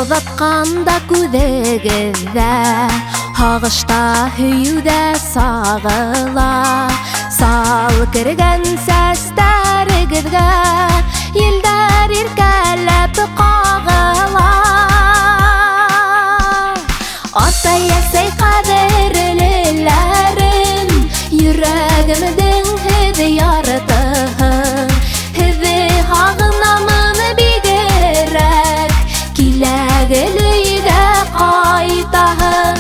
Оҙатҡанда күҙегеҙҙә, һағышта һөйөүҙә сағыла. Сал кергән сәстәрегеҙгә, елдәр иркәләп ҡағыла. Ата-әсәй ҡәҙерлеләрен, йөрәгемдең һеҙ яртыһы. Һеҙҙе һағынамын бигерәк, киләгел өйгә ҡайтаһын.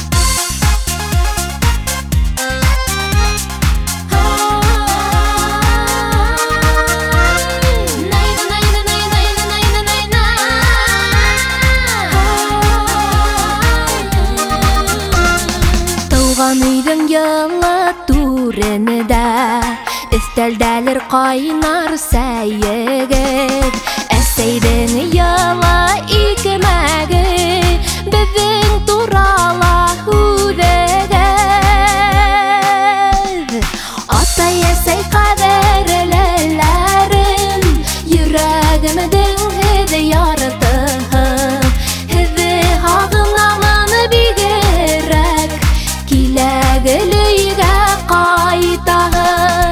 Тыуған өйҙөң йылы түренедә, өҫтәлдәлер ҡайнар сәйегеҙ. Әсәйҙең йылы икмәге, беҙҙең турала һүҙегеҙ. Ата-әсәй ҡәҙерлеләрен, йөрәгемдең һеҙ яртыһы. Һеҙҙе һағынамын бигерәк, киләгел өйгә ҡайтаһын.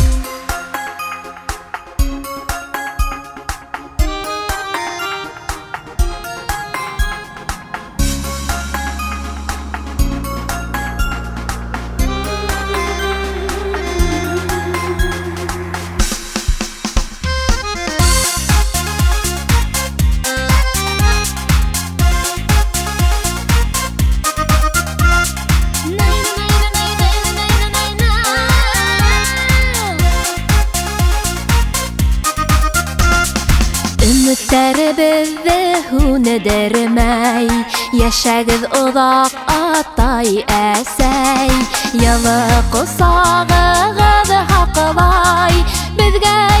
Өмөттәребеҙҙе һүнедермәй, йәшәгеҙ оҙаҡ атай-әсәй. Йылы ҡосағығыҙ һаҡлай, беҙгә